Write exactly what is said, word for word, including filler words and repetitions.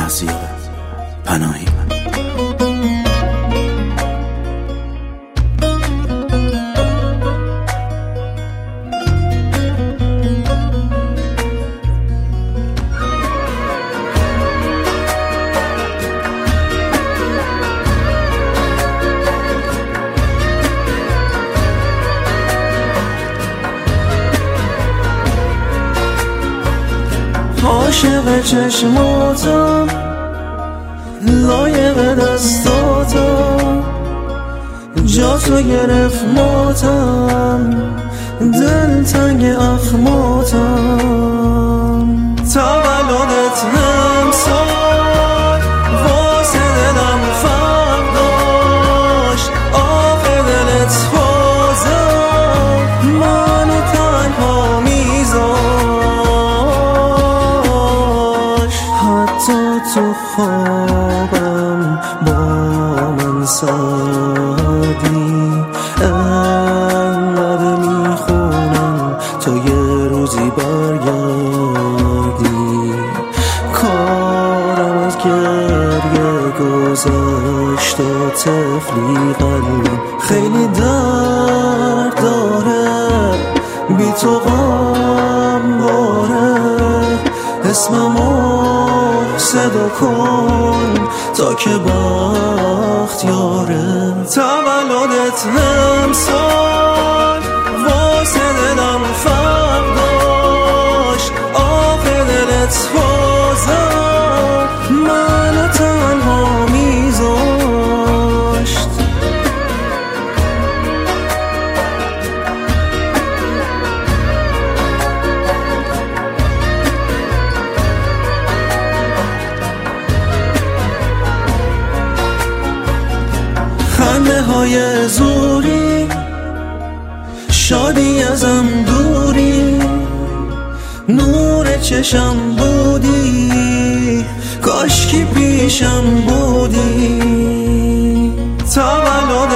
محضیه پناهی عاشق چشماتم، لایق دستاتم، جا تو گرفت ماتم، دل تنگ اخماتم. تولدت امسال واسه دلم فرق داشت، آخه دلت بازم منو تنها میذاشت. حتی تو خوابم با من سردی، انقدر میخونم تا یه روزی برگردی. کارم از گریه گذشت و طفلی قلبم خیلی درد داره، بی تو غم باره. اسممو صدا کن تا که بخت یاره. تولدت امسال واسه دلم فرق داشت، آخه دلت بازم منو تنها میذاشت. خنده های زوری، شادی ازم دوری، نور چشم بودی، کاشکی پیشم بودی. تولد